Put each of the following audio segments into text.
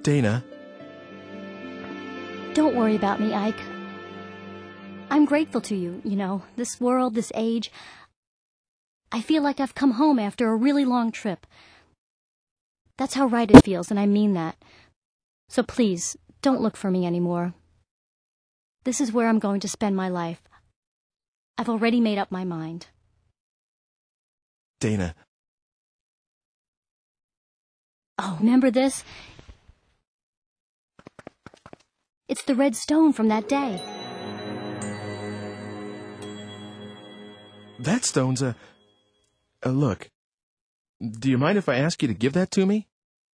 Dana. Don't worry about me, Ike. I'm grateful to you, this world, this age. I feel like I've come home after a really long trip. That's how right it feels, and I mean that. So please, don't look for me anymore. This is where I'm going to spend my life. I've already made up my mind. Dana. Oh, remember this? It's the red stone from that day. That stone's a look. Do you mind if I ask you to give that to me?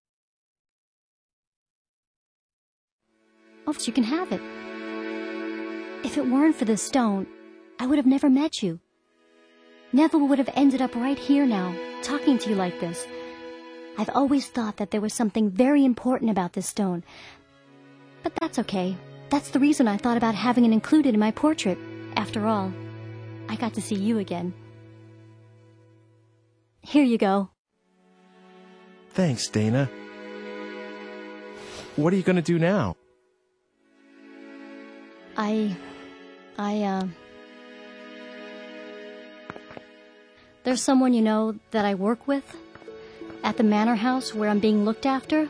Oh, you can have it. If it weren't for this stone, I would have never met you. Neville would have ended up right here now, talking to you like this. I've always thought that there was something very important about this stone. But that's okay. That's the reason I thought about having it included in my portrait. After all, I got to see you again. Here you go. Thanks, Dana. What are you going to do now? There's someone that I work with at the manor house where I'm being looked after.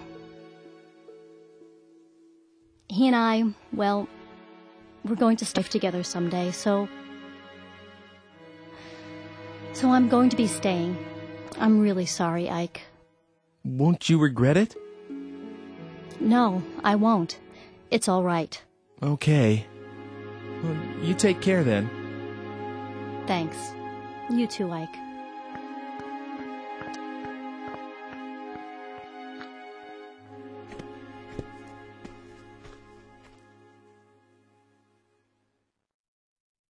He and I, well, we're going to stay together someday, so I'm going to be staying. I'm really sorry, Ike. Won't you regret it? No, I won't. It's all right. Okay. Well, you take care then. Thanks. You too, Ike.